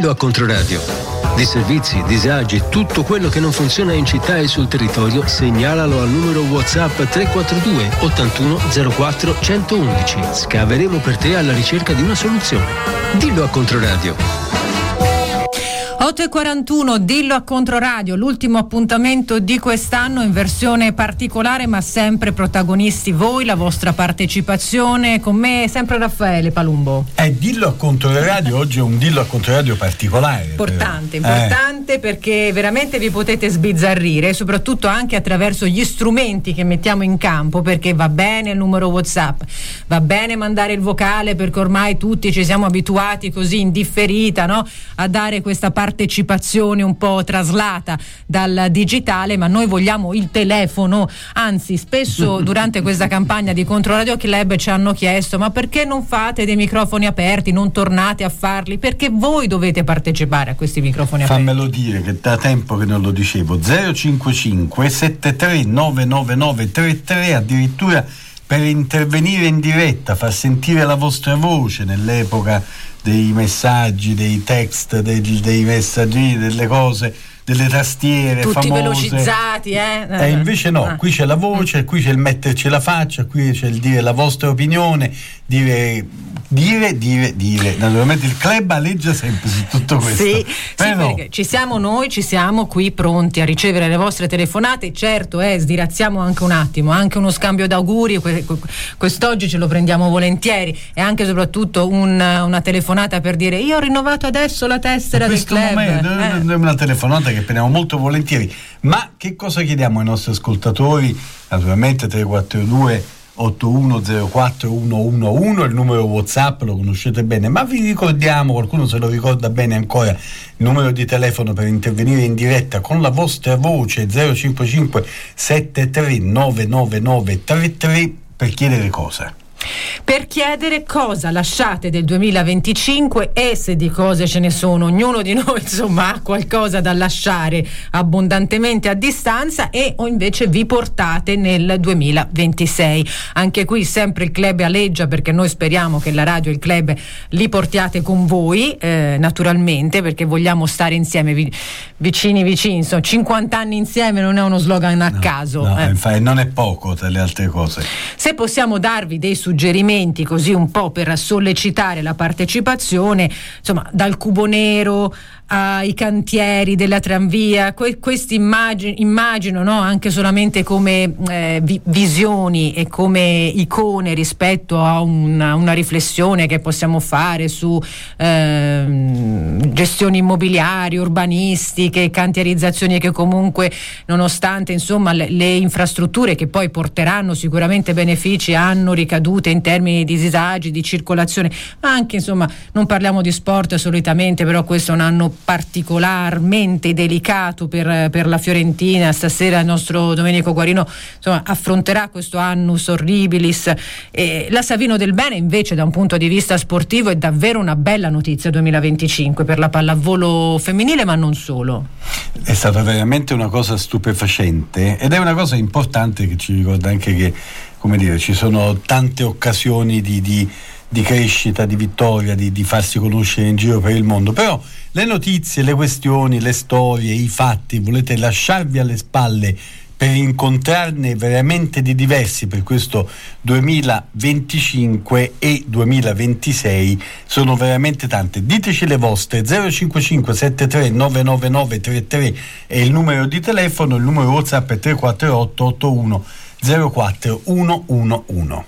Dillo a Controradio. Disservizi, disagi, tutto quello che non funziona in città e sul territorio, segnalalo al numero WhatsApp 342 81 04 111. Scaveremo per te alla ricerca di una soluzione. Dillo a Controradio. 8:41, Dillo a Controradio, l'ultimo appuntamento di quest'anno in versione particolare, ma sempre protagonisti voi, la vostra partecipazione. Con me sempre Raffaele Palumbo. Dillo a Controradio oggi è un Dillo a Controradio particolare. Importante perché veramente vi potete sbizzarrire, soprattutto anche attraverso gli strumenti che mettiamo in campo, perché va bene il numero WhatsApp, va bene mandare il vocale, perché ormai tutti ci siamo abituati così in differita, no? A dare questa partecipazione un po' traslata dal digitale, ma noi vogliamo il telefono. Anzi, spesso durante questa campagna di Controradio Club ci hanno chiesto: ma perché non fate dei microfoni aperti, non tornate a farli? Perché voi dovete partecipare a questi microfoni aperti. Fammelo dire, che da tempo che non lo dicevo. 055 73 999 33, addirittura per intervenire in diretta, far sentire la vostra voce nell'epoca dei messaggi, dei text, dei messaggini, delle cose, delle tastiere tutti famose, velocizzati, e invece no, qui c'è la voce, qui c'è il metterci la faccia, qui c'è il dire la vostra opinione, dire. Naturalmente il club aleggia sempre su tutto questo. Sì, perché ci siamo qui pronti a ricevere le vostre telefonate. Certo, sdirazziamo anche un attimo, anche uno scambio d'auguri, quest'oggi ce lo prendiamo volentieri, e anche e soprattutto una telefonata per dire: io ho rinnovato adesso la tessera del club. È una telefonata che prendiamo molto volentieri. Ma che cosa chiediamo ai nostri ascoltatori? Naturalmente 342 8104 111, il numero WhatsApp lo conoscete bene, ma vi ricordiamo, qualcuno se lo ricorda bene ancora, il numero di telefono per intervenire in diretta con la vostra voce, 055 73 999 33, per chiedere cosa? Per chiedere cosa lasciate del 2025, e se di cose ce ne sono, ognuno di noi insomma ha qualcosa da lasciare abbondantemente a distanza, o invece vi portate nel 2026. Anche qui sempre il club aleggia, perché noi speriamo che la radio e il club li portiate con voi, naturalmente, perché vogliamo stare insieme, vicini, insomma 50 anni insieme non è uno slogan a caso. Infatti non è poco tra le altre cose. Se possiamo darvi dei suggerimenti così un po' per sollecitare la partecipazione, insomma, dal cubo nero ai cantieri della tranvia, questi immagino, no? Anche solamente come visioni e come icone rispetto a una riflessione che possiamo fare su gestioni immobiliari, urbanistiche, cantierizzazioni che comunque, nonostante insomma le infrastrutture che poi porteranno sicuramente benefici, hanno ricadute in termini di disagi, di circolazione, ma anche insomma, non parliamo di sport solitamente, però questo è un anno particolarmente delicato per la Fiorentina. Stasera il nostro Domenico Guarino insomma affronterà questo annus horribilis, e la Savino del Bene invece da un punto di vista sportivo è davvero una bella notizia 2025 per la pallavolo femminile, ma non solo. È stata veramente una cosa stupefacente, ed è una cosa importante che ci ricorda anche che, come dire, ci sono tante occasioni di crescita, di vittoria, di farsi conoscere in giro per il mondo, però le notizie, le questioni, le storie, i fatti volete lasciarvi alle spalle per incontrarne veramente di diversi per questo 2025 e 2026, sono veramente tante. Diteci le vostre. 055 73 999 33 è il numero di telefono, il numero WhatsApp è 348 81 04 111.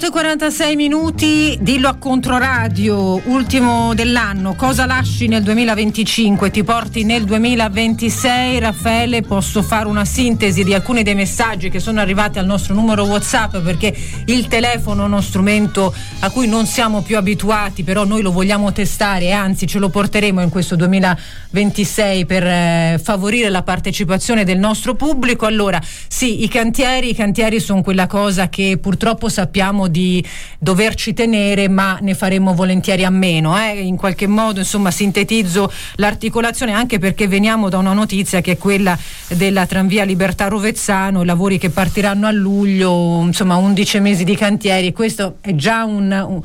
8:46, dillo a Controradio, ultimo dell'anno, cosa lasci nel 2025, ti porti nel 2026? Raffaele, posso fare una sintesi di alcuni dei messaggi che sono arrivati al nostro numero WhatsApp, perché il telefono è uno strumento a cui non siamo più abituati, però noi lo vogliamo testare e anzi ce lo porteremo in questo 2026 per favorire la partecipazione del nostro pubblico. Allora, sì, i cantieri sono quella cosa che purtroppo sappiamo di doverci tenere, ma ne faremo volentieri a meno. In qualche modo, insomma, sintetizzo l'articolazione, anche perché veniamo da una notizia che è quella della tranvia Libertà Rovezzano, i lavori che partiranno a luglio, insomma 11 mesi di cantieri. Questo è già un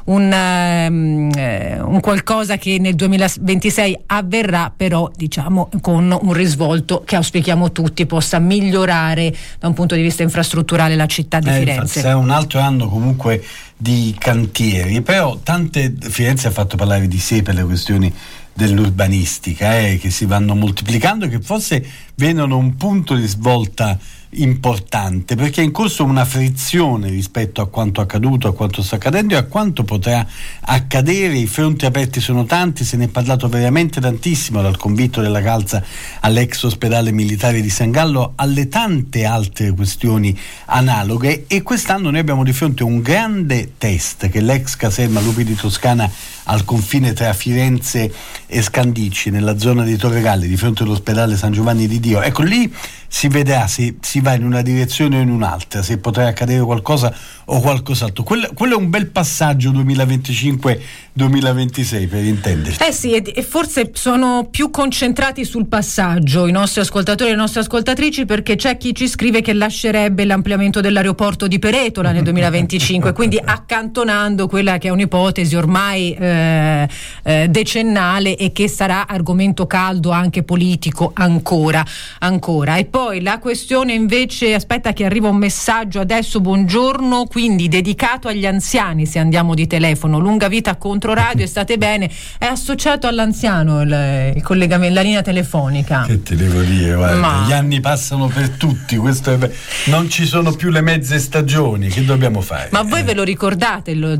qualcosa che nel 2026 avverrà, però diciamo con un risvolto che auspichiamo tutti possa migliorare da un punto di vista infrastrutturale la città di Firenze. Infatti, sarà un altro anno comunque di cantieri, però Firenze ha fatto parlare di sé per le questioni dell'urbanistica che si vanno moltiplicando e che forse vedono un punto di svolta importante, perché è in corso una frizione rispetto a quanto accaduto, a quanto sta accadendo e a quanto potrà accadere. I fronti aperti sono tanti, se ne è parlato veramente tantissimo, dal convitto della calza all'ex ospedale militare di San Gallo alle tante altre questioni analoghe, e quest'anno noi abbiamo di fronte un grande test che l'ex caserma Lupi di Toscana al confine tra Firenze e Scandicci, nella zona di Torregalli, di fronte all'ospedale San Giovanni di Dio. Ecco, lì si vedrà se si va in una direzione o in un'altra, se potrà accadere qualcosa o qualcos'altro. Quello è un bel passaggio 2025-2026, per intenderci. Sì, e forse sono più concentrati sul passaggio i nostri ascoltatori e le nostre ascoltatrici, perché c'è chi ci scrive che lascerebbe l'ampliamento dell'aeroporto di Peretola nel 2025, quindi accantonando quella che è un'ipotesi ormai decennale e che sarà argomento caldo anche politico ancora. E poi la questione invece, aspetta che arriva un messaggio adesso, buongiorno, quindi dedicato agli anziani, se andiamo di telefono, lunga vita a Controradio, state bene, è associato all'anziano il collegamento, la linea telefonica. Che te devo dire, guarda, gli anni passano per tutti, non ci sono più le mezze stagioni, che dobbiamo fare? Ma voi ve lo ricordate lo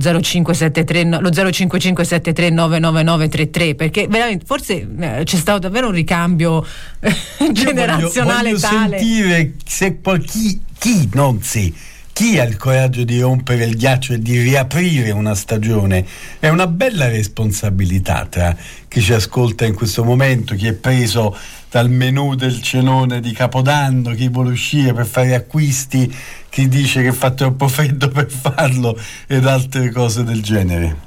0573-999-33, perché veramente forse c'è stato davvero un ricambio generazionale voglio tale. Sentire se poi chi ha il coraggio di rompere il ghiaccio e di riaprire una stagione. È una bella responsabilità tra chi ci ascolta in questo momento, chi è preso dal menù del cenone di Capodanno, chi vuole uscire per fare acquisti, chi dice che fa troppo freddo per farlo ed altre cose del genere.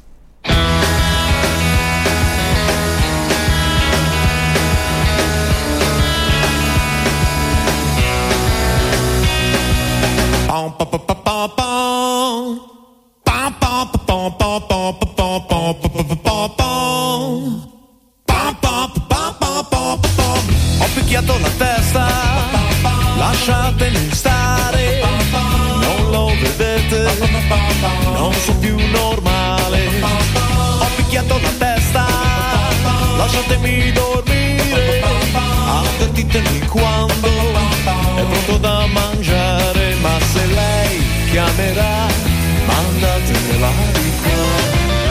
Ho picchiato la testa, lasciatemi stare, non lo vedete, non sono più normale. Ho picchiato la testa, lasciatemi dormire, avvertitemi quando è pronto da mangiare, ma se lei chiamerà, mandatemela di qua.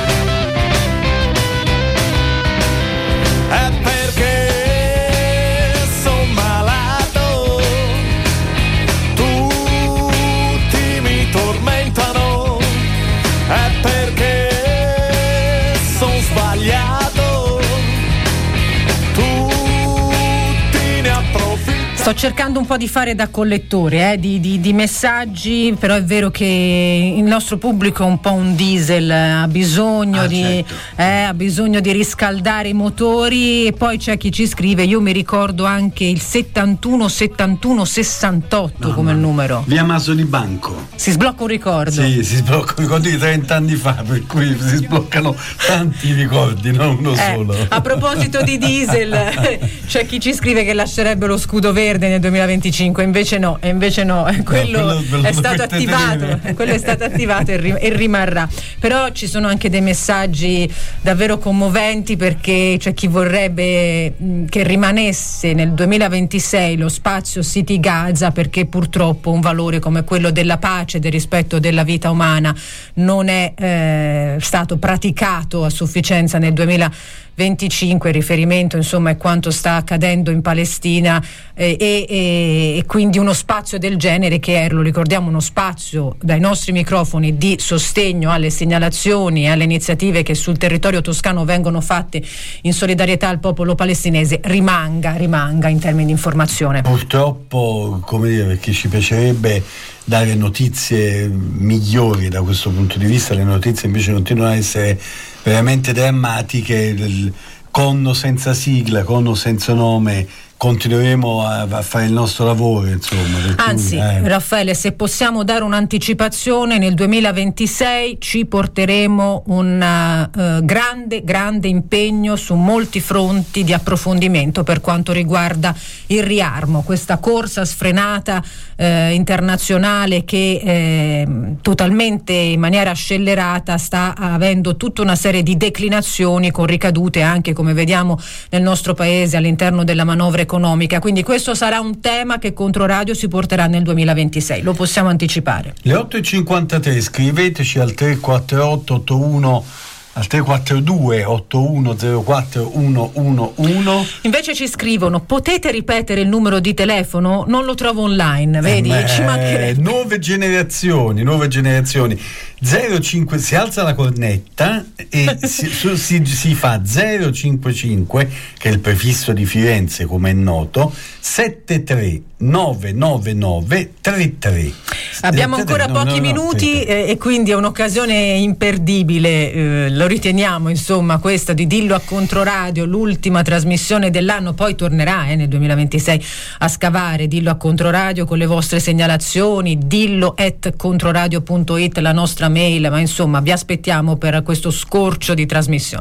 È perché son malato, tutti mi tormentano, è perché son sbagliato, tutti ne approfittano. Sto cercando un po' di fare da collettore di messaggi, però è vero che il nostro pubblico è un po' un diesel, ha bisogno ha bisogno di riscaldare i motori. E poi c'è chi ci scrive, io mi ricordo anche il 71 71 68 come numero. Via Maso di Banco. Si sblocca un ricordo. Sì, si sblocca un ricordo di 30 anni fa, per cui si sbloccano tanti ricordi, non uno solo. A proposito di diesel, c'è chi ci scrive che lascerebbe lo scudo verde verde nel 2025, invece no, quello è stato attivato e rimarrà. Però ci sono anche dei messaggi davvero commoventi, perché c'è chi vorrebbe che rimanesse nel 2026 lo spazio City Gaza, perché purtroppo un valore come quello della pace, del rispetto della vita umana non è stato praticato a sufficienza nel 2025. Il riferimento insomma è quanto sta accadendo in Palestina, e quindi uno spazio del genere, che è, lo ricordiamo, uno spazio dai nostri microfoni di sostegno alle segnalazioni e alle iniziative che sul territorio toscano vengono fatte in solidarietà al popolo palestinese, rimanga in termini di informazione. Purtroppo, come dire, perché ci piacerebbe dare notizie migliori da questo punto di vista, le notizie invece continuano a essere veramente drammatiche, con o senza sigla, con o senza nome. Continueremo a fare il nostro lavoro, insomma. Anzi, Raffaele, se possiamo dare un'anticipazione, nel 2026 ci porteremo un grande impegno su molti fronti di approfondimento per quanto riguarda il riarmo, questa corsa sfrenata internazionale che totalmente in maniera scellerata sta avendo tutta una serie di declinazioni, con ricadute anche, come vediamo, nel nostro paese all'interno della manovra economica. Quindi questo sarà un tema che Controradio si porterà nel 2026, lo possiamo anticipare. Le 8.53, scriveteci al 348 81 al 342 8104 111. Invece ci scrivono: potete ripetere il numero di telefono? Non lo trovo online, vedi? Ci mancherebbe. Nuove generazioni 05, si alza la cornetta e si fa 055, che è il prefisso di Firenze, come è noto, 73 999 33. Abbiamo ancora pochi minuti e quindi è un'occasione imperdibile, lo riteniamo, insomma, questa di Dillo a Controradio, l'ultima trasmissione dell'anno. Poi tornerà nel 2026 a scavare Dillo a Controradio con le vostre segnalazioni, dillo@controradio.it la nostra mail, ma insomma vi aspettiamo per questo scorcio di trasmissione.